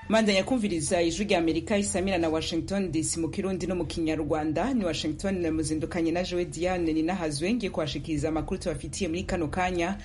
Mandanya kumviriza ijwi rya Amerika isamira na Washington DC mu Kirundi no mu Kinyarwanda. Ni Washington na muzindukanye na Joe Diane ni nahazwe ngiye kwashikiriza amakuru tubafitiye muri kano kanya.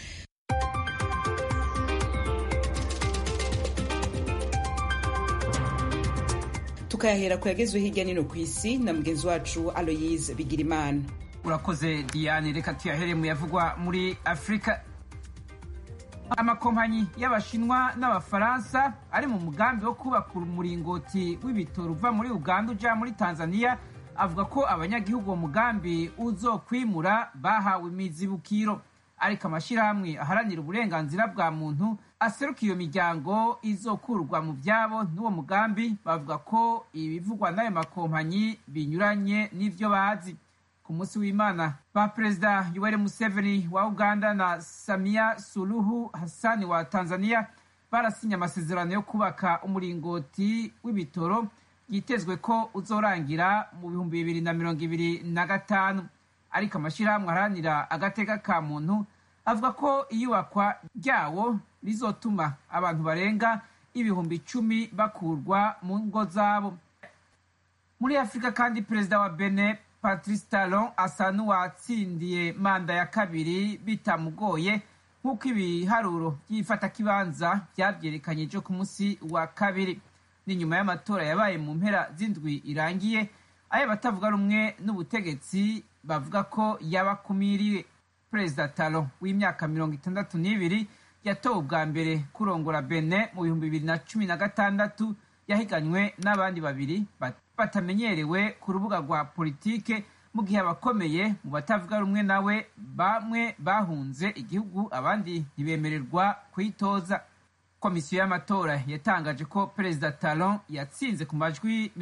Tukayahera kuyagezwe hirya nino kw'isi na mugenzi wacu Aloyse Bigirimana. Urakoze Diane, reka tuyahere mu yavugwa muri Afrika. Amakompanyi y'Abashinwa n'Abafaransa ari mu mugambi wo kubaka umuringoti w'ibitoro uva muri Uganda uja muri Tanzania avuga ko abanyagihugu uwo mugambi uzokwimura bahawe imizibukiro, ariko amashirahamwe aharanira uburenganzira bwa muntu aseruka iyo miryango izokurwa mu vyabo n'uwo mugambi bavuga ko ibivugwa n'ayo makompanyi binyuranye n'ivyo bazi. Ku munsi w'Imana ba Perezida Yoweri Museveni wa Uganda na Samia Suluhu Hassan wa Tanzania barasinya amasezerano yo kubaka umuringoti w'ibitoro yitezwe ko uzorangira mu 2025, ariko amashirahamwe aharanira agateka ka muntu avuga ko iyubakwa ryawo rizotuma abantu barenga 10,000 bakurwa mu ngo zabo. Muri Afrika kandi Perezida wa Benin Patrice Talon asa n'uwatsindiye manda ya kabiri bitamugoye nk'uko ibiharuro by'ifatakibanza vyavyerekanye ejo ku munsi wa kabiri. Ni nyuma y'amatora yabaye mu mpera z'indwi irangiye ayo batavuga rumwe n'ubutegetsi bavuga ko yabakumiriwe. Perezida Talon w'imyaka 62 yatowe ubwa mbere kurongora Benin mu 2016 yahiganywe n'abandi babiri batamenyerewe ku rubuga rwa politike, mu gihe abakomeye mu batavuga rumwe nawe bamwe bahunze igihugu abandi ntibemererwa kwitoza. Komisiyo y'amatora yatangaje ko Perezida Talon yatsinze ku majwi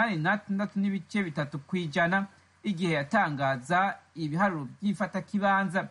86.3 kw'ijana igihe yatangaza ibiharuro by'ifatakibanza.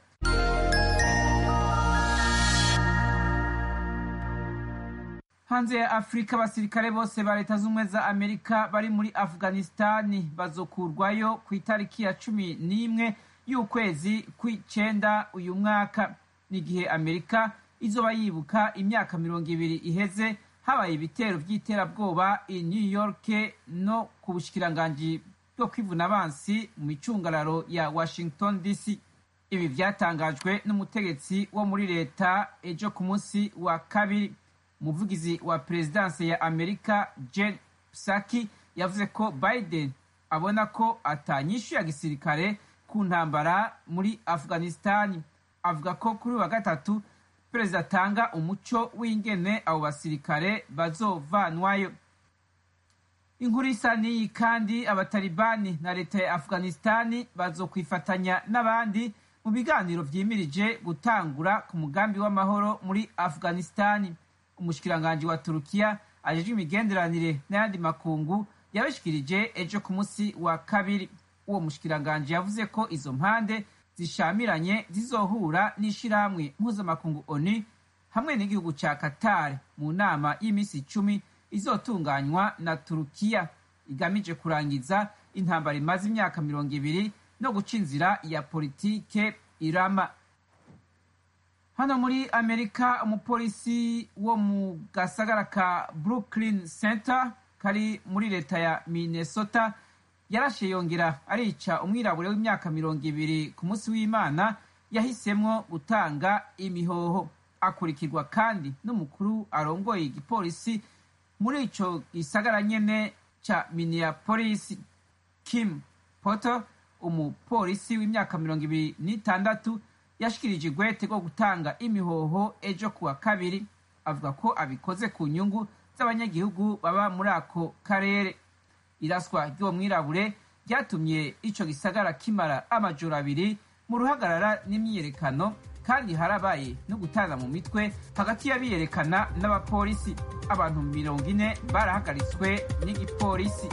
Hanze ya Afrika, abasirikare bose ba Leta z'Ubumwe za Amerika bari muri Afghanistani bazokurwayo ku itariki ya 11 y'ukwezi kw'icenda uyu mwaka, n'igihe Amerika izoba yibuka imyaka 20 iheze habaye ibitero vy'iterabwoba i New York no ku bushikiranganji bwo kwivuna abansi mu micungararo ya Washington DC. Ibi vyatangajwe n'umutegetsi wo muri leta ejo ku munsi wa kabiri. Umuvugizi wa Perezidanse ya Amerika Jen Psaki yavuze ko Biden abona ko atanyishu ya gisirikare ku ntambara muri Afghanistan. Avuga ko kuri wa gatatu Perezida atanga umuco w'ingene abo basirikare bazovanwayo. Inkuru isa n'iyi kandi abatalibani na leta ya Afghanistan bazokwifatanya n'abandi mu biganiro vyimirije gutangura ku mugambi w'amahoro muri Afghanistan. Umushikiranganji wa Turukiya ajeje imigenderanire n'ayandi makungu yabishikirije ejo ku munsi wa kabiri. Uwo mushikiranganji yavuze ko izo mpande zishamiranye zizohura n'ishirahamwe mpuzamakungu ONU hamwe n'igihugu ca Qatar mu nama y'imisi 10 izotunganywa na Turukiya igamije kurangiza intambara imaze imyaka 20 no guca inzira ya politike irama. Hano muri Amerika, umupolisi wo mu gasagara ka Brooklyn Center kari muri leta ya Minnesota yarashe yongera arica umwirabure w'imyaka 20 ku munsi w'Imana yahisemwo gutanga imihoho. Akurikirwa kandi n'umukuru arongoye igipolisi muri ico gisagara nyene ca Minneapolis, Kim Potter, umupolisi w'imyaka 26 yashikirije igwete rwo gutanga imihoho ejo kuwa kabiri. Avuga ko abikoze ku nyungu z'abanyagihugu baba muri ako karere. Iraswa ry'uwo mwirabure ryatumye ico gisagara kimara amajoro 2 mu ruhagarara n'imyiyerekano, kandi harabaye no gutana mu mitwe hagati y'abiyerekana n'abapolisi. Abantu 40 barahagaritswe n'igipolisi.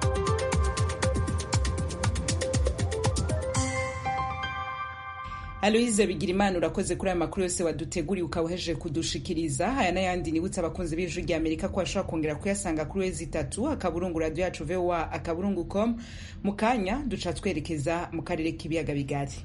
Aloyse Bigirimana, urakoze kuri aya makuru yose waduteguriye ukawuhejeje kudushikiriza. Aya n'ayandi nibutsa abakunzi b'ijwi rya Amerika ko bashobora kongera kuyasanga kuri wezi3 akaburungu radio yacu VOA akaburungu.com. Mu kanya duca twerekeza mu karere k'ibiyaga bigari.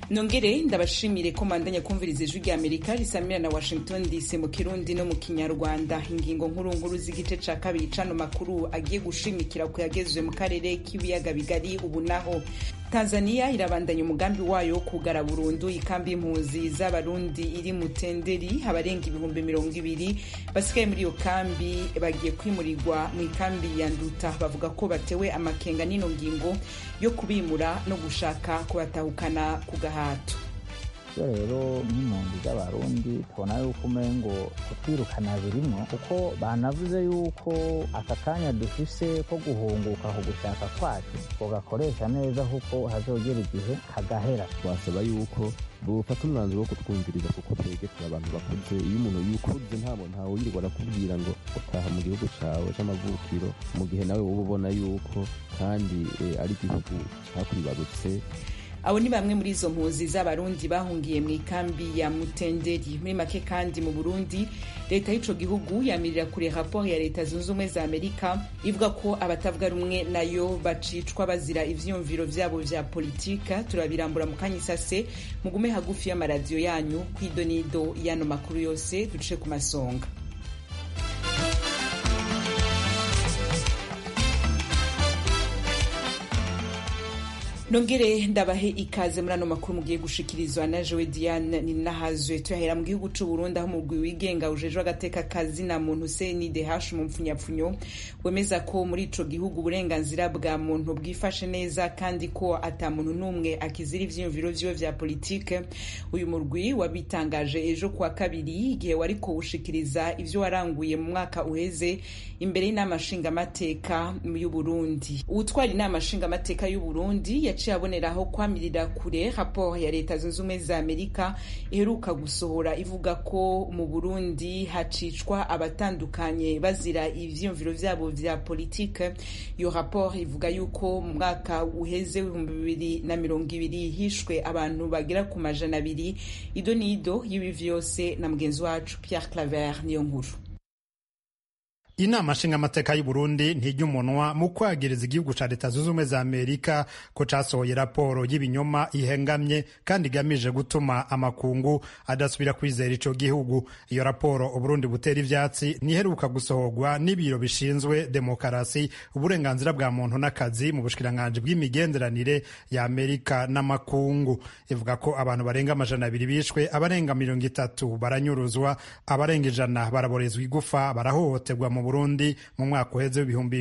Nongere ndabashimire ko mandanya kumviriza ijwi rya Amerika risamira na Washington DC mu Kirundi no mu Kinyarwanda. Ingingo nkuru nkuru z'igice ca kabiri cano makuru agiye gushimikira ku yagezwe mu karere k'ibiyaga bigari. Ubu naho Tanzania irabandanya umugambi wayo kugara burundu ikambi y'impunzi z'abarundi iri Mutenderi. Abarenga 200,000 basigaye muri iyo kambi bagiye kwimurirwa mu ikambi ya Nduta. Bavuga ko batewe amakenga n'ino ngingo yo kubimura no gushaka kubatahukana ku gahato. Rero nk'impunzi z'abarundi tubona yuko umengo kutwirukana birimo, kuko banavuze yuko aka kanya dufise ko guhunguka aho gushaka kwacu tugakoresha neza kuko hazogera igihe kagahera. Twasaba yuko bufata umwanzuro wo kutwumviriza kuko twebwe turi abantu bakuze. Iyo umuntu yukuze ntawe yirirwa arakubwira ngo utaha mu gihugu cawe c'amavukiro mu gihe nawe wowe ubona yuko kandi ari igihugu cakwibarutse. Abo ni bamwe muri izo mpunzi z'abarundi bahungiye mu ikambi ya Mutenderi. Muri make kandi mu Burundi leta y'ico gihugu yamirira kure rapport ya leta zunze ubumwe za Amerika ivuga ko abatavuga rumwe nayo bacicwa bazira ivyumviro vyabo vya politika. Turabirambura mu kanyisase, mugume hagufi y'amaradiyo yanyu kw'idonido y'ano makuru yose duce ku masonga. Nongere ndabahe ikaze muri ano makuru mugiye gushikirizwa na Joe Diane Ninahazwe. Tuyahera mu gihugu c'u Burundi aho umugwi wigenga ujejwe agateka kazi na muntu CNDH mu mpfunyapfunyo wemeza ko muri ico gihugu uburenganzira bwa muntu bwifashe neza kandi ko ata muntu n'umwe akizira ivyiyumviro vyiwe vya politike. Uyu murwi wabitangaje ejo kuwa kabiri igihe wariko ushikiriza ivyo waranguye mu mwaka uheze imbere y'inama nshingamateka y'u Burundi. Uwutwara inama nshingamateka y'u Burundi yaciye aboneraho kwamirira kure rapport ya leta zunze ubumwe za Amerika iheruka gusohora ivuga ko mu Burundi hacicwa abatandukanye bazira ivyumviro vyabo vya politike. Iyo rapport ivuga yuko mu mwaka uheze 2020 hishwe abantu bagera ku 200. Idonido y'ibi vyose na mugenzi wacu Pierre Claver niyo nkuru. Inama nshingamateka y'u Burundi ntijya umunwa mu kwagiriza igihugu ca leta zunze ubumwe za Amerika ko casohoye raporo y'ibinyoma ihengamye kandi igamije gutuma amakungu adasubira kwizera ico gihugu. Iyo raporo Uburundi butera ivyatsi niheruka gusohorwa n'ibiro bishinzwe demokarasi, uburenganzira bwa muntu n'akazi mu bushikiranganji bw'imigenderanire ya Amerika n'amakungu. Ivuga ko abantu barenga 200 bishwe, abarenga 30 baranyuruzwa, abarenga 100 baraborezwa igufa, barahohoterwa mu Burundi mu mwaka uheze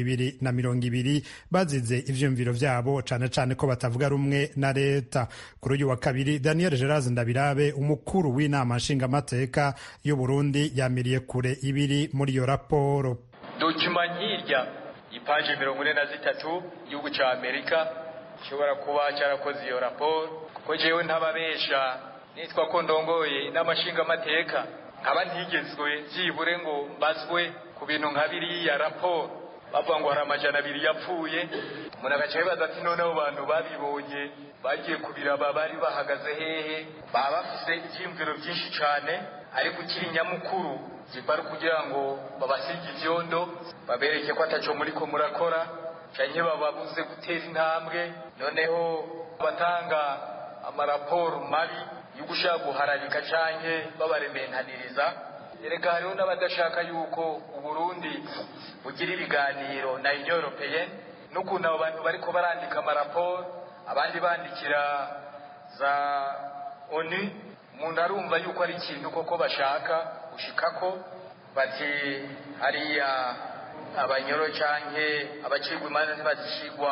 w'2020 bazize ivyumviro vyabo cane cane ko batavuga rumwe na leta. Kuri uyu wa kabiri Daniel Gerazi Ndabirabe umukuru w'inama nshingamateka y'u Burundi yamiriye kure ibiri muri iyo raporo. Dokima nkirya ipaje 43 igihugu ca Amerika gishobora kuba cyarakoze iyo raporo, kuko jewe ntababesha nitwa ko ndongoye inama nshingamateka nkaba ntigezwe byibure ngo mbazwe ku bintu nka biriya raporo. Bavuga ngo hari 200 yapfuye, umuntu agaca yibaza ati none abo bantu babibonye bagiye kubiraba bari bahagaze hehe? Baba bafise ivyiyumviro byinshi cane, ariko ukiri nyamukuru zibari kugira ngo babasige ivyondo babereke ko ataco muriko murakora canke bababuze gutera intambwe. Noneho batanga amaraporo mabi y'ugushaka guharabika canke babarementaniriza. Erega hariho n'abadashaka yuko Uburundi bugira ibiganiro na Union Européenne, n'ukuntu abo bantu bariko barandika amaraporo abandi bandikira za ONU. Umuntu arumva yuko ari ikintu koko bashaka gushikako, bati hariya abanyoro canke abacirwa imanza ntibazishigwa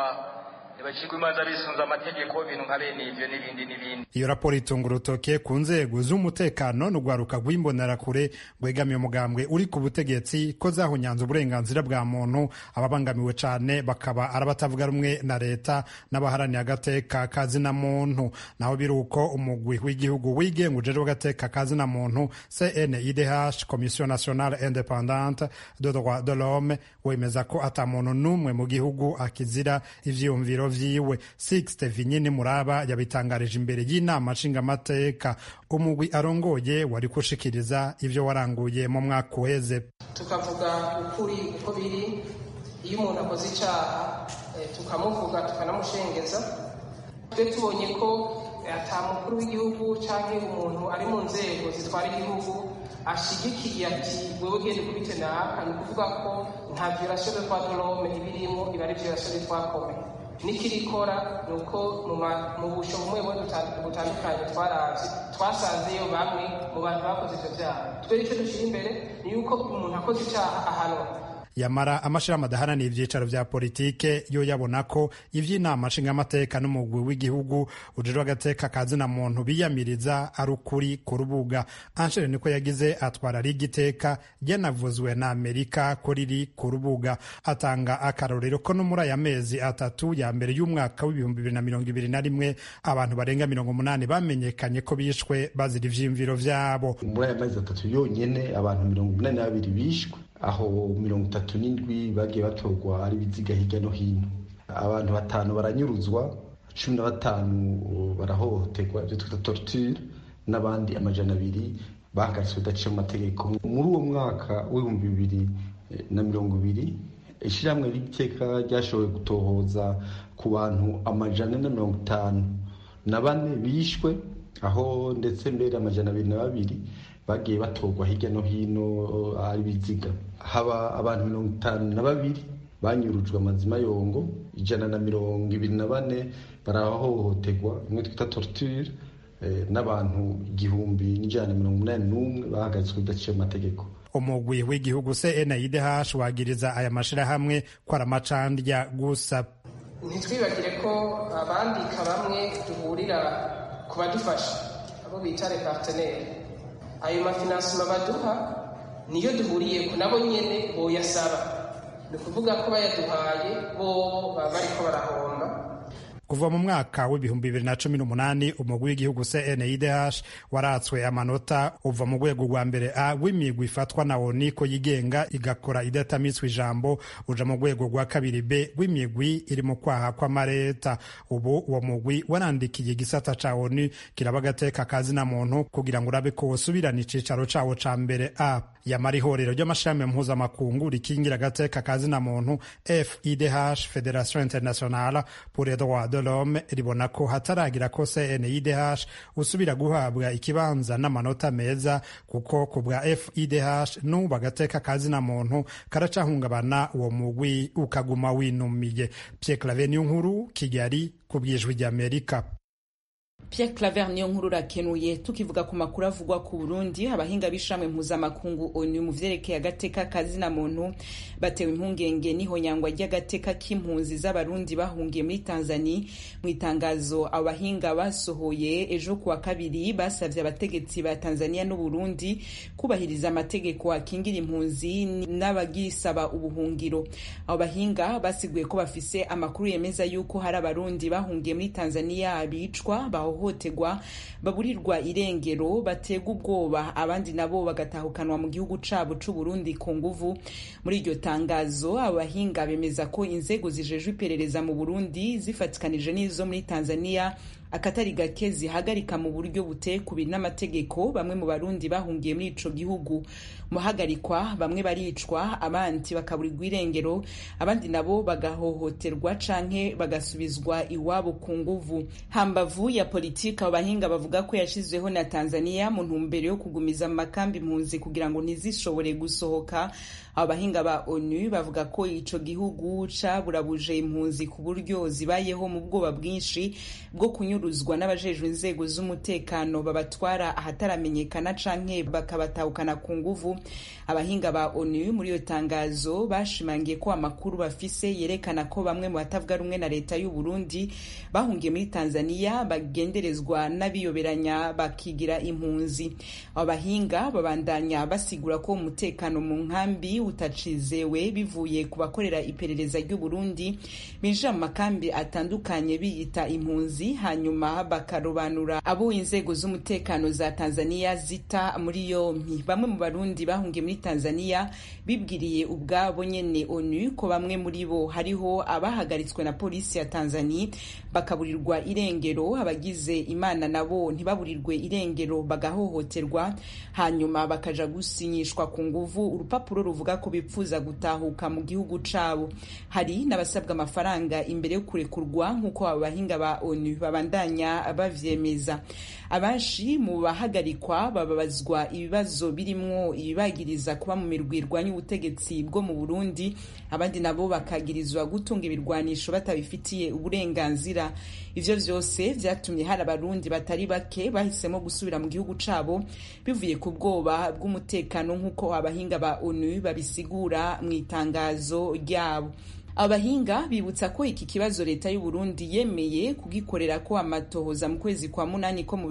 imanza bisunze amategeko, ibintu nka bene ivyo n'ibindi. Iyo raporo itunga urutoke ku nzego z'umutekano n'urwaruka rw'imbonerakure rwegamiye umugambwe uri ku butegetsi ko zahunyanze uburenganzira bwa muntu. Ababangamiwe cane bakaba arabatavuga rumwe na leta n'abaharaniye agateka kazina muntu. Naho biruko umugwi w'igihugu wigenga ujejwe agateka kazina muntu CNIDH, Commission Nationale Indépendante de Droits de l'Homme, wemeza ko ata muntu n'umwe mu gihugu akizira ivyiyumviro vyiwe. Sixte Vinyini Muraba yabitangarije imbere y'inama nshingamateka. Umugwi arongoye wari kushikiriza ivyo waranguye mu mwaka uheze. Tukavuga ukuri uko biri, iyo umuntu akoze icaha tukamuvuga tukanamushengeza. Twe tubonye ko ata mukuru w'igihugu canke umuntu ari mu nzego zitwara igihugu ashigikiye ati wewe genda ukubite naka, ni ukuvuga ko nta violation de droit de l'homme ibirimo, iba ari violation de droit commun. Nikirikora nuko mu busho bumwe butandukanye twaravye twasanzeyo bamwe mu bantu bakoze ivyo vyaha. Twere ico dushira imbere ni yuko umuntu akoze icaha ahanwa. Yamara amashirahamwe adaharanira ivyicaro vya politike yo yabona ko ivy'inama nshingamateka n'umugwi w'igihugu ujejwe agateka kazina muntu biyamiriza ari ukuri ku rubuga. Anshere niko yagize atwara rigiteka ryanavuzwe na Amerika ko riri ku rubuga. Atanga akarorero ko no muri aya mezi atatu ya mbere y'umwaka w'2021 abantu barenga 80 bamenyekanye ko bishwe bazira ivyimviro vyabo. Muri aya mezi atatu yonyene abantu 82 bishwe, aho 37 bagiye batorwa ari biziga hirya no hino. Abantu 5 baranyuruzwa, 15 barahohoterwa, ibyo twita torture, n'abandi 200 bahagaritswe bidaciye mu mategeko. Muri uwo mwaka w'2020 ishyirahamwe ry'iteka ryashoboye gutohoza ku bantu 154 bishwe, aho ndetse mbere 202 bagiye batorwa hirya no hino ari biziga. Haba abantu 52 banyurujwe amazima yongo, 124 barahohoterwa, imwe twita torture, n'abantu 1181 bahagaritswe bidaciye mu mategeko. Umugwi w'igihugu CNIDH wagiriza aya mashirahamwe ko ari amacandya gusa. Ntitwibagire ko abandika bamwe duhurira ku badufasha, abo bita les partenaires. Ayo mafinansima baduha niyo duhuriye ko nabo nyene boyasaba, ni ukuvuga ko bayaduhaye bo baba bariko barahomba. Kuva mu mwaka w'2018 umugwi w'igihugu CNIDH waratswe amanota uva mu rwego rwa mbere A w'imigwi ifatwa na ONU ko yigenga igakora idatamitswe ijambo, uja mu rwego rwa kabiri B w'imigwi iri mu kwaha kw'amareta. Ubu uwo mugwi warandikiye igisata ca ONU kiraba agateka kazina muntu kugira ngo urabe ko wosubirana icicaro cawo ca mbere A. Yamara ihorero ry'amashirahamwe mpuzamakungu rikingira agateka kazina muntu FIDH, Federation Internationale pour les droits de l'homme, ribona ko hataragira ko CNIDH usubira guhabwa ikibanza n'amanota meza, kuko ku bwa FIDH n'ubu agateka kazina muntu karacahungabana, uwo mugwi ukaguma winumiye. Pierre Claver Niyonkuru, Kigali, ku bw'Ijwi ry'Amerika. Pierre Claver Niyonkuru rakenuye. Tukivuga ku makuru avugwa ku Burundi, abahinga b'ishamwe mpuzamakungu ONU mu vyerekeye agateka kazina muntu batewe impungenge n'ihonyangwa ry'agateka k'impunzi z'abarundi bahungiye muri Tanzania. Mu itangazo abahinga basohoye ejo kuwa kabiri basavye abategetsi ba Tanzania n'u Burundi kubahiriza amategeko akingira impunzi n'abagisaba ubuhungiro. Abo bahinga basiguye ko bafise amakuru yemeza yuko hari abarundi bahungiye muri Tanzania bicwa, bahohoterwa, baburirwa irengero, bategwa ubwoba, abandi nabo bagatahukanwa mu gihugu cabo c'u Burundi ku nguvu. Muri iryo tangazo abahinga bemeza ko inzego zijejwe iperereza mu Burundi zifatikanije n'izo muri Tanzania akatari gake zihagarika mu buryo butekubiri n'amategeko bamwe mu barundi bahungiye muri ico gihugu. Muhagarikwa bamwe baricwa, abandi bakaburirwa irengero, abandi nabo bagahohoterwa canke bagasubizwa iwabo ku nguvu. Hambavu ya politika, abahinga bavuga ko yashizweho na Tanzania mu ntumbero yo kugumiza makambi impunzi kugira ngo ntizishobore gusohoka. Abahinga ba ONU bavuga ko ico gihugu caburabuje impunzi ku buryo zibayeho mu bwoba bwinshi bwo kunyuruzwa n'abajejwe inzego z'umutekano babatwara ahataramenyekana canke bakabatahukana ku nguvu. Abahinga ba ONU muri iyo tangazo bashimangiye ko amakuru bafise yerekana ko bamwe mu batavuga rumwe na leta y'u Burundi bahungiye muri Tanzania bagenderezwa n'abiyoberanya bakigira impunzi. Abahinga babandanya basigura ko umutekano mu nkambi utacizewe bivuye ku bakorera iperereza ry'u Burundi binjira mu makambi atandukanye biyita impunzi, hanyuma bakarobanura abo inzego z'umutekano za Tanzania zita muri yompi. Bamwe mu barundi bahungiye muri Tanzania bibwiriye ubwabo nyene ONU ko bamwe muri bo hariho abahagaritswe na polisi ya Tanzania bakaburirwa irengero, abagize Imana nabo ntibaburirwe irengero bagahohoterwa, hanyuma bakaja gusinyishwa ku nguvu urupapuro ruvuga ko bipfuza gutahuka mu gihugu cabo. Hari n'abasabwa amafaranga imbere yo kurekurwa, nk'uko abahinga ba ONU babandanya babandanya bavyemeza. Abenshi mu bahagarikwa bababazwa ibibazo birimwo ibibagiriza kuba mu mirwi irwanya ubutegetsi bwo mu Burundi, abandi nabo bakagirizwa gutunga ibirwanisho batabifitiye uburenganzira. Ivyo vyose vyatumye hari abarundi batari bake bahisemo gusubira mu gihugu cabo bivuye ku bwoba bw'umutekano nk'uko abahinga ba ONU babisigura mu itangazo ryabo. Abahinga bibutsa ko iki kibazo leta y'u Burundi yemeye kugikorera ko amatohoza mu kwezi kwa munani ko mu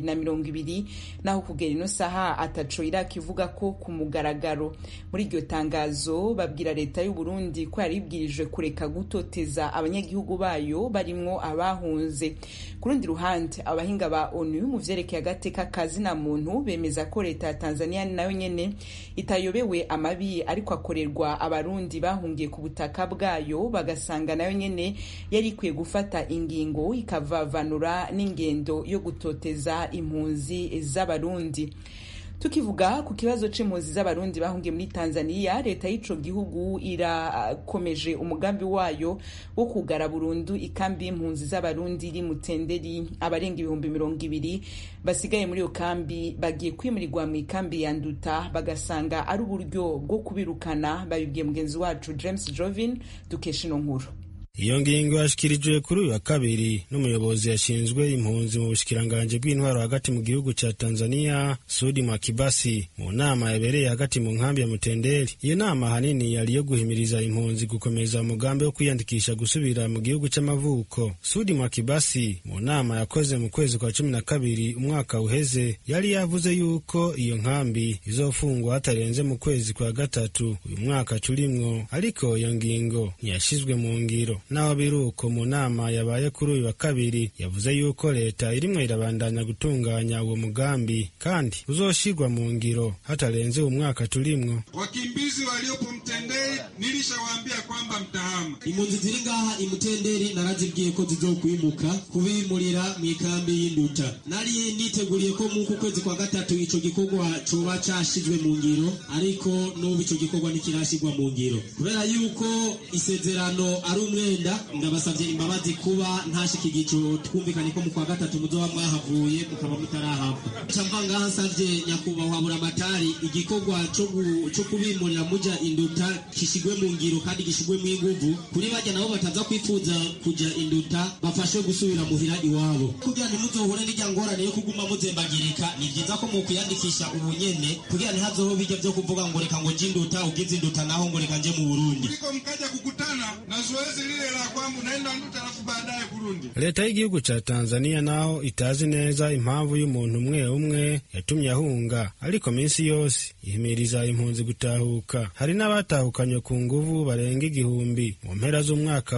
2020 naho kugera ino saha ataco irakivuga ko ku mugaragaro. Muri iryo tangazo babwira leta y'u Burundi ko yaribwirijwe kureka gutoteza abanyagihugu bayo barimwo abahunze. Ku rundi ruhande abahinga ba ONU mu vyerekeye agateka kazina muntu bemeza ko leta ya Tanzania nayo nyene itayobewe amabi ariko akorerwa abarundi bahungiye ku butaka bwayo, bagasanga nayo nyene yari ikwiye gufata ingingo ikavavanura n'ingendo yo gutoteza impunzi z'abarundi. Tukivuga ku kibazo c'impunzi z'abarundi bahungiye muri Tanzania, leta y'ico gihugu irakomeje umugambi wayo wo kugara burundu ikambi y'impunzi z'abarundi iri Mutenderi. Abarenga 200,000 basigaye muri iyo kambi bagiye kwimurirwa mu ikambi ya Nduta, bagasanga ari uburyo bwo kubirukana. Babibwiye mugenzi wacu James Jovin dukesha ino nkuru. Iyo ngingo yashikirijwe kuri uyu wa kabiri n'umuyobozi yashinzwe impunzi mu bushikiranganje bw'intwaro hagati mu gihugu ca Tanzania, Sudi Mwakibasi, mu nama yabereye hagati mu nkambi ya Mutenderi. Iyo nama hanini yari yo guhimiriza impunzi gukomeza umugambi wo kwiyandikisha gusubira mu gihugu c'amavuko. Sudi Mwakibasi mu nama yakoze mu kwezi kwa 12 umwaka uheze yari yavuze yuko iyo nkambi izofungwa hatarenze mu kwezi kwa gatatu uyu mwaka turimwo, ariko iyo ngingo ntiyashizwe mu ngiro. Naho biruko mu nama yabaye kuri uyu wa kabiri yavuze yuko leta irimwe irabandanya gutunganya uwo mugambi kandi uzoshirwa mu ngiro hatarenze umwaka turimwo. Wakimbizi waliopo Mtenderi nilishawaambia kwamba mtahama. Impunzi ziri ngaha imutenderi narazibwiye ko zizokwimuka kubimurira mu ikambi y'Induta. Nari niteguriye ko mu kwezi kwa gatatu ico gikorwa coba cashizwe mu ngiro, ariko n'ubu ico gikorwa ntikirashirwa mu ngiro kubera yuko isezerano ari umwenda. Ndabasavye imbabazi kuba ntashikirizo twumvikanye ko mu kwa gatatu muzoba mwahavuye mukaba mutarahabwa. Camva ngaha nsavye nyakubahwa Buramatari igikorwa cyo kubimurira muja Induta kishigwe mu ngiro kandi gishigwe mu inguvu kuri bajya nabo bataza kwifuza kuja Induta bafashe gusubira muhira iwabo. Kugira ntimuzohure n'ijyangorane yo kuguma muzembagirika, ni vyiza ko mu kuyandikisha ubunyene kugira ntihazoho bijya byo kuvuga ngo reka ngo Induta ugize Induta naho ngo reka nje mu Burundi. Niko mkaja kukutana na zoezi lile la kwamba naenda Nduta alafu baadaye Burundi. Leta y'igihugu ca Tanzania naho itazi neza impamvu y'umuntu umwe yatumye ahunga, ariko minsi yose ihimiriza impunzi gutahuka. Hari n'abatahukanywe ku nguvu barenga 1,000 mu mpera z'umwaka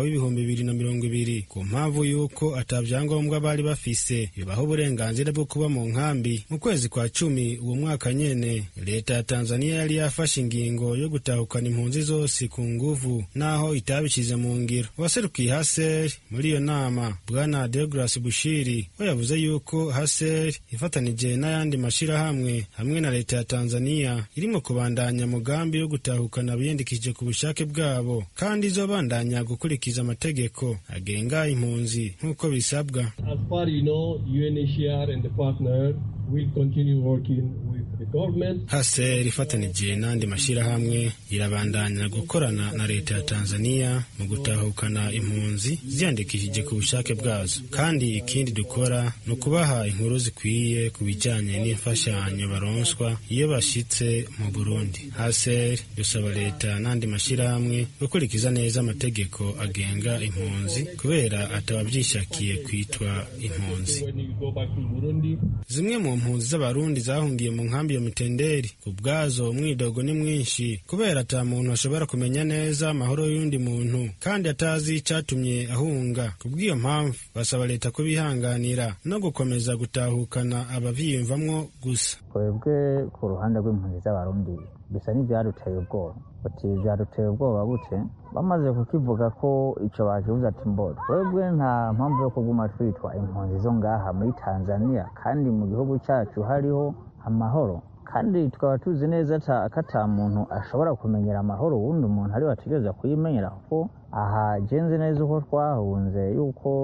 w'2020 ku mpamvu yuko atavyangombwa bari bafise bibaho uburenganzira bwo kuba mu nkambi. Mu kwezi kwa 10 uwo mwaka nyene leta ya Tanzania yari yafashe ingingo yo gutahukana impunzi zose ku nguvu naho itabishize mu ngiro. Waserukiye HCR muri iyo nama Bwana Deogras Bushiri we yavuze yuko HCR ifatanije n'ayandi mashirahamwe hamwe na leta ya Tanzania irimo kubandanya mugambi yo gutahukana abiyandikije ku bushake bwabo kandi izobandanya gukurikiza amategeko agenga impunzi nk'uko bisabwa. As far you know, UNHCR and the partner will continue working with the government. HCR ifatanije n'andi mashirahamwe irabandanya gukorana na leta ya Tanzania mu gutahukana impunzi ziyandikishije ku bushake bwazo, kandi ikindi dukora no kubaha inkuru zikwiye ku bijanye n'imfashanyo baronswa iyo bashitse mu Burundi. HCR dusaba leta n'andi mashirahamwe gukurikiza neza amategeko agenga impunzi kubera atabavyishakiye kwitwa impunzi. Zimwe mu mpunzi z'abarundi zahungiye mu nkambi ya Mutenderi ku bwazo umwidogo ni mwinshi kubera ata muntu ashobora kumenya neza amahoro y'undi muntu kandi atazi icatumye ahunga. Kubw'iyo mpamvu basaba leta kubihanganira no gukomeza gutahukana abavyiyumvamwo gusa. Twebwe ku ruhande rw'impunzi z'abarundi bisa n'ivyaduteye ubwoba. Bati vyaduteye ubwoba gute? Bamaze kukivuga ko ico bakivuze ati mbo twebwe nta mpamvu yo kuguma twitwa impunzi zo ngaha muri Tanzania kandi mu gihugu cyacu hariho amahoro, kandi tukaba tuzi neza ata muntu ashobora kumenyera amahoro wundi umuntu ari wategereza kuyimenyera, kuko aha jenze neza uko twahunze yuko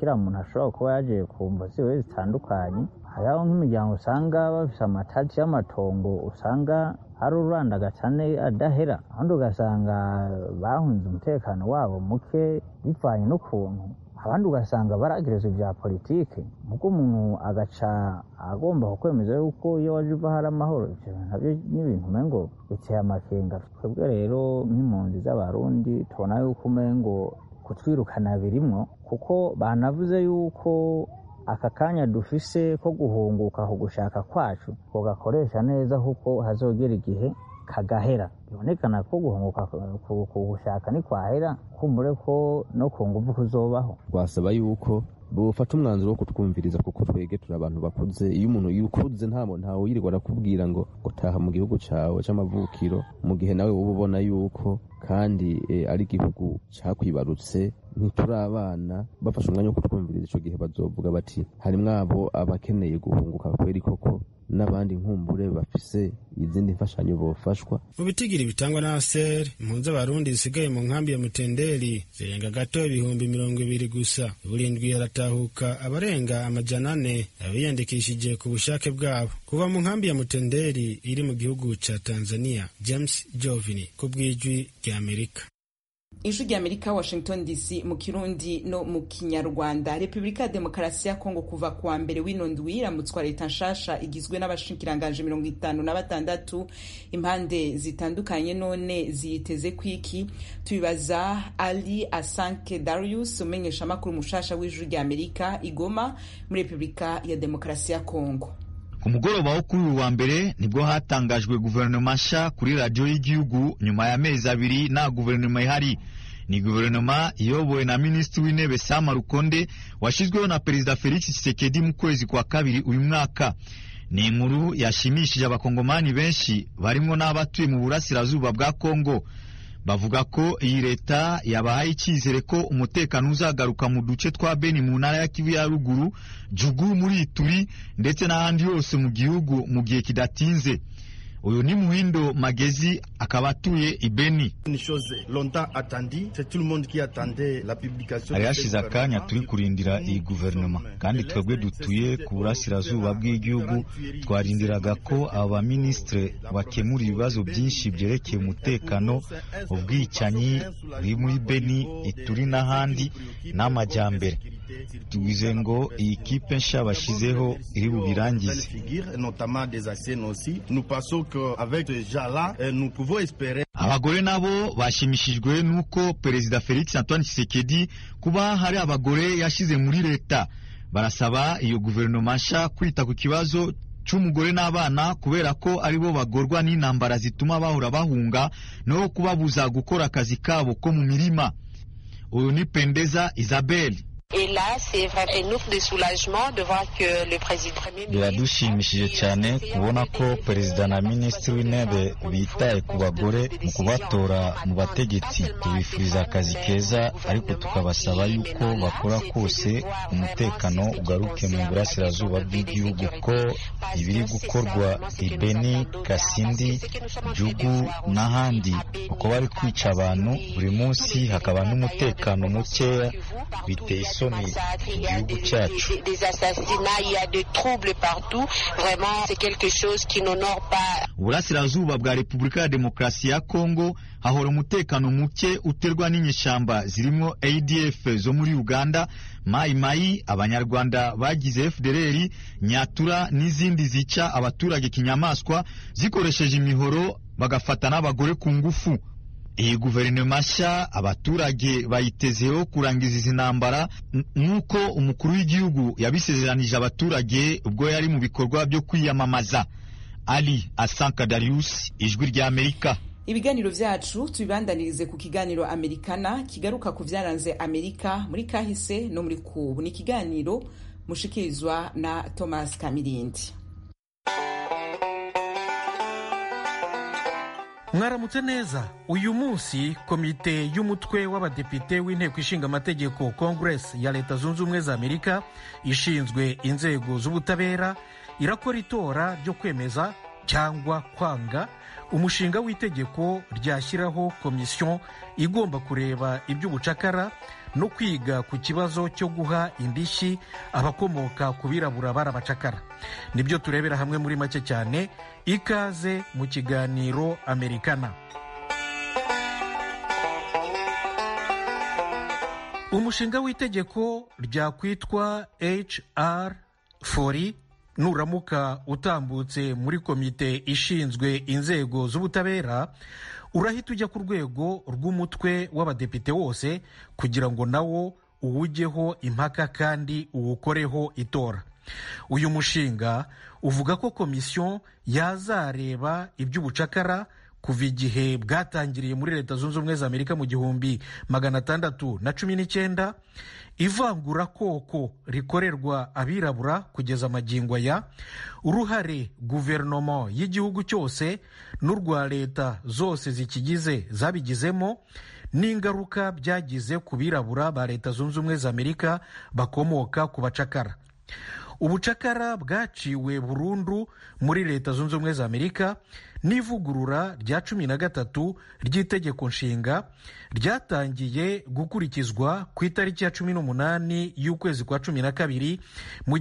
kiriya muntu ashobora kuba yaje kumva ziwe zitandukanye. hariho nk'imiryango usanga bafise amatati y'amatongo usanga hari ururandaga cyane adahera, ahandi ugasanga bahunze umutekano wabo muke bivanye n'ukuntu, abandi ugasanga baragereza ibya politike, ubwo umuntu agaca agomba kukwemeza yuko iyo waje uva hari amahoro. Ivyo navyo n'ibintu umengo biteye amakenga. Twebwe rero nk'impunzi z'abarundi tubona yuko umengo kutwirukana birimwo, kuko banavuze yuko aka kanya dufise ko guhunguka ku gushaka kwacu tugakoresha neza, kuko hazogera igihe kagahera. Bibonekana ko guhunguka ku gushaka ni kwahera, kumbure ko no ku nguvu kuzobaho. Twasaba yuko bufata umwanzuro wo kutwumviriza, kuko twege turi abantu bakuze. Iyo umuntu yukuze ntawe yirirwa arakubwira ngo taha mu gihugu cawe c'amavukiro, mu gihe nawe uba ubona yuko kandi ari igihugu cakwibarutse. Ntituri abana. Bafashe umwanya wo kutwumviriza, ico gihe bazovuga bati harimwo abo abakeneye guhunguka kweri koko, n'abandi nkumbure bafise izindi mfashanyo bofashwa. Mu bitigiri bitangwa na ASER, impunzi z'abarundi zisigaye mu nkambi ya Mutenderi zirenga gato ibihumbi 20 gusa. Burindwi haratahuka abarenga 400 abiyandikishije ku bushake bwabo kuva mu nkambi ya Mutenderi iri mu gihugu ca Tanzania. James Jovini ku bw'ijwi rya Amerika. Ijwi rya Amerika, Washington DC, mu Kirundi no mu Kinyarwanda. Repubulika ya Demokarasi ya Kongo kuva kuwa mbere w'inondwi iramutswa leta nshasha igizwe n'abashikiranganje 56. Impande zitandukanye none ziyiteze kwiki, tubibaza Ali Asanke Darius, umenyesha makuru mushasha w'ijwi rya Amerika igoma muri Repubulika ya Demokarasi ya Kongo. Ku mugoroba wo kuri uwa mbere nibwo hatangajwe guverinoma nshya kuri radio y'igihugu nyuma ya mezi abiri nta guverinoma ihari. Ni guverinoma iyobowe na Minisitiri w'Intebe Sama Lukonde washizweho na Perezida Felix Tshisekedi mu kwezi kwa kabiri uyu mwaka. Ni inkuru yashimishije abakongomani benshi barimo n'abatuye mu burasirazuba bwa Kongo. Bavuga ko iyi leta yabahaye icyizere ko umutekano uzagaruka mu duce twa Beni mu ntara ya Kivu ya ruguru, Jugu muri Ituri ndetse n'ahandi hose mu gihugu mu gihe kidatinze. Uyu ni Muhindo Magezi akaba atuye Ibeni. Hari hashize akanya turi kurindira iyi guverinoma, kandi twebwe dutuye ku burasirazuba bw'igihugu twarindiraga ko aba ministre bakemura ibibazo byinshi byerekeye umutekano, ubwicanyi buri muri Beni, Ituri n'ahandi n'amajyambere. Tugize ngo iyi kipe nshya bashizeho iri bubirangize. Abagore nabo bashimishijwe nuko Perezida Felix Antoine Tshisekedi kuba hari abagore yashize muri leta. Barasaba iyo guverinoma nshya kwita ku kibazo c'umugore n'abana, kubera ko aribo bagorwa n'intambara zituma bahora bahunga no kubabuza gukora akazi kabo ko mu mirima. Uyu ni Pendeza Isabelle. Biradushimishije cyane kubona ko perezida na minisitiri w'intebe bitaye ku bagore mu kubatora mu bategetsi. Tubifuriza akazi keza, ariko tukabasaba yuko bakora kose umutekano ugaruke mu burasirazuba bw'igihugu, ko ibiri gukorwa Ibeni, Kasindi, Jugu n'ahandi uko bari kwica abantu buri munsi hakaba n'umutekano mukeya, biteye isoni igihugu cyacu. Uburasirazuba bwa Repubulika ya Demokarasi ya Kongo hahora umutekano muke uterwa n'inyeshamba zirimo ADF zo muri Uganda, Mai Mai, abanyarwanda bagize FDLR, Nyatura n'izindi zica abaturage kinyamaswa zikoresheje imihoro bagafata n'abagore ku ngufu. Iyi guverinoma nshya abaturage bayitezeho kurangiza izi ntambara nk'uko umukuru w'igihugu yabisezeranije abaturage ubwo yari mu bikorwa byo kwiyamamaza. Ali Asanka Darius, ijwi rya Amerika. Ibiganiro vyacu tubibandanirize ku kiganiro Amerikana kigaruka ku vyaranze Amerika muri kahise no muri kubu. Ni kiganiro mushikirizwa na Thomas Kamirindi. Mwaramutse neza. Uyu munsi komite y'umutwe w'abadepite w'inteko ishinga amategeko Congress ya Leta Zunze Ubumwe za Amerika ishinzwe inzego z'ubutabera irakora itora ryo kwemeza cyangwa kwanga umushinga w'itegeko ryashyiraho komisiyo igomba kureba iby'ubucakara no kwiga ku kibazo cyo guha indishyi abakomoka ku birabura barabacakara. Nibyo turebera hamwe muri make cyane. Ikaze mu kiganiro Amerikana. Umushinga w'itegeko ryakwitwa HR 40 nuramuka utambutse muri komite ishinzwe inzego z'ubutabera, urahita ujya ku rwego rw'umutwe w'abadepite wose kugira ngo nawo uwujyeho impaka kandi uwukoreho itora. Uyu mushinga uvuga ko komisiyo yazareba iby'ubucakara kuva igihe bwatangiriye muri Leta Zunze Ubumwe za Amerika mu 1619, ivangura koko rikorerwa abirabura kugeza magingo aya, uruhare guverinoma y'igihugu cyose n'urwa leta zose zikigize zabigizemo, n'ingaruka byagize ku birabura ba Leta Zunze Ubumwe za Amerika bakomoka ku bacakara. Ubucakara bwaciwe burundu muri Leta Zunze Ubumwe za Amerika n'ivugurura rya 13 ry'itegeko nshinga ryatangiye gukurikizwa ku itariki ya 18 y'ukwezi kwa 12 mu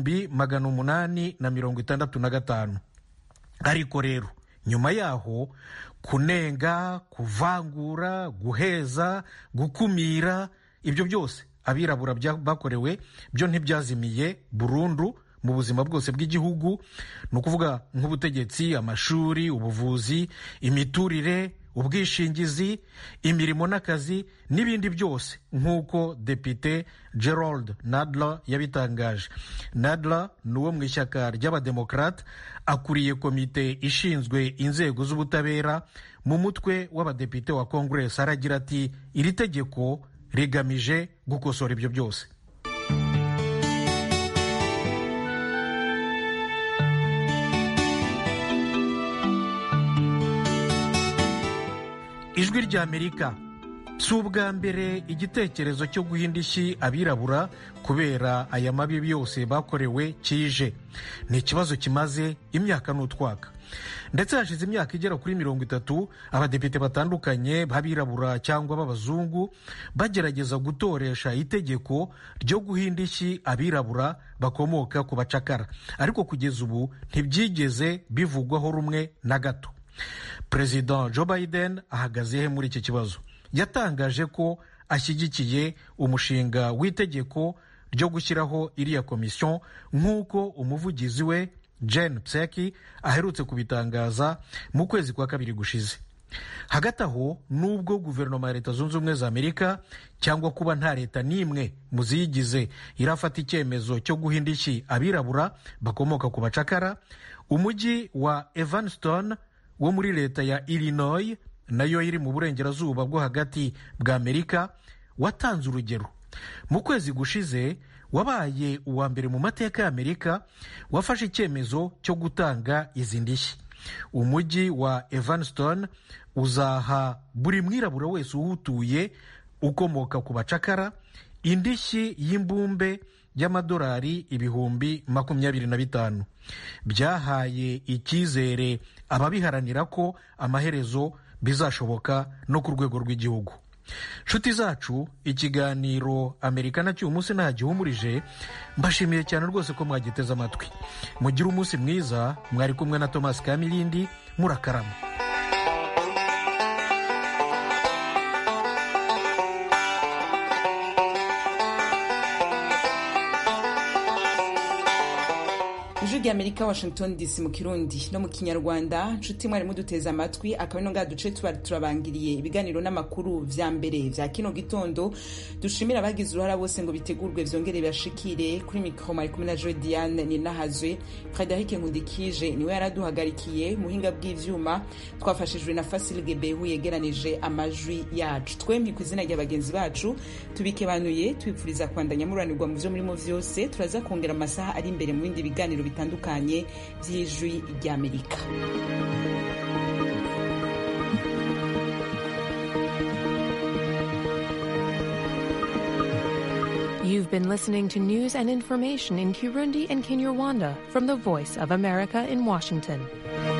1865. Ariko rero nyuma yaho kunenga, kuvangura, guheza, gukumira, ibyo byose abirabura bakorewe byo ntibyazimiye burundu mu buzima bwose bw'igihugu. Ni ukuvuga nk'ubutegetsi, amashuri, ubuvuzi, imiturire, ubwishingizi, imirimo n'akazi n'ibindi byose, nk'uko Depite Gerald Nadler yabitangaje. Nadler ni uwo mu ishyaka ry'abademokrate, akuriye komite ishinzwe inzego z'ubutabera mu mutwe w'abadepite wa Congress. Aragira ati iri tegeko rigamije gukosora ibyo byose. Ijwi ry'Amerika. Si ubwa mbere igitekerezo cyo guha indishyi abirabura kubera aya mabi yose bakorewe kije. Ni ikibazo kimaze imyaka n'utwaka, ndetse hashize imyaka igera kuri 30 abadepite batandukanye b'abirabura cyangwa b'abazungu bagerageza gutoresha itegeko ryo guha indishyi abirabura bakomoka ku bacakara, ariko kugeza ubu ntibyigeze bivugwaho rumwe na gato. Perezida Joe Biden ahagaze he muri iki kibazo? Yatangaje ko ashyigikiye umushinga w'itegeko ryo gushyiraho iriya komisiyo, nk'uko umuvugizi we Jen Psaki aherutse kubitangaza mu kwezi kwa 2 gushize. Hagati aho, nubwo guverinoma ya Leta Zunze Ubumwe za Amerika cyangwa kuba nta leta n'imwe mu ziyigize irafata icyemezo cyo guha indishyi abirabura bakomoka ku bacakara, umujyi wa Evanston wo muri leta ya Illinois, nayo iri mu burengerazuba bwo hagati bwa Amerika, watanze urugero. Mu kwezi gushize wabaye uwa mbere mu mateka ya Amerika wafashe icyemezo cyo gutanga izi ndishyi. Umujyi wa Evanston uzaha buri mwirabura wese uhutuye ukomoka ku bacakara indishyi y'imbumbe y'amadolari 25,000. Byahaye icyizere ababiharanira ko amaherezo bizashoboka no ku rwego rw'igihugu. Nshuti zacu, ikiganiro Amerikana cy'uyu munsi ntagihumurije. Mbashimiye cyane rwose ko mwagiteze amatwi. Mugire umunsi mwiza. Mwari kumwe na Thomas Kamilindi. Murakarama. Ijwi ry'Amerika, Washington DC, mu Kirundi no mu Kinyarwanda. Nshuti mwari muduteze amatwi, akaba ino ngaha duce turabangiriye ibiganiro n'amakuru vya mbere vya kino gitondo. Dushimira abagize uruhara bose ngo bitegurwe vyongere bashikire. Kuri mikro mari kumwe na Joy Diane Ninahazwe. Frederic Nkundikije niwe yaraduhagarikiye. Muhinga bw'ivyuma twafashijwe na Fasil Gebehu yegeranije amajwi yacu. Twembi ku izina ry'abagenzi bacu tubikebanuye twipfuriza kwandanya muranirwa mu vyo murimo vyose. Turaza kongera amasaha ari imbere mu bindi biganiro bitandukanye by'Ijwi ry'Amerika. You've been listening to news and information in Kirundi and Kinyarwanda from the Voice of America in Washington.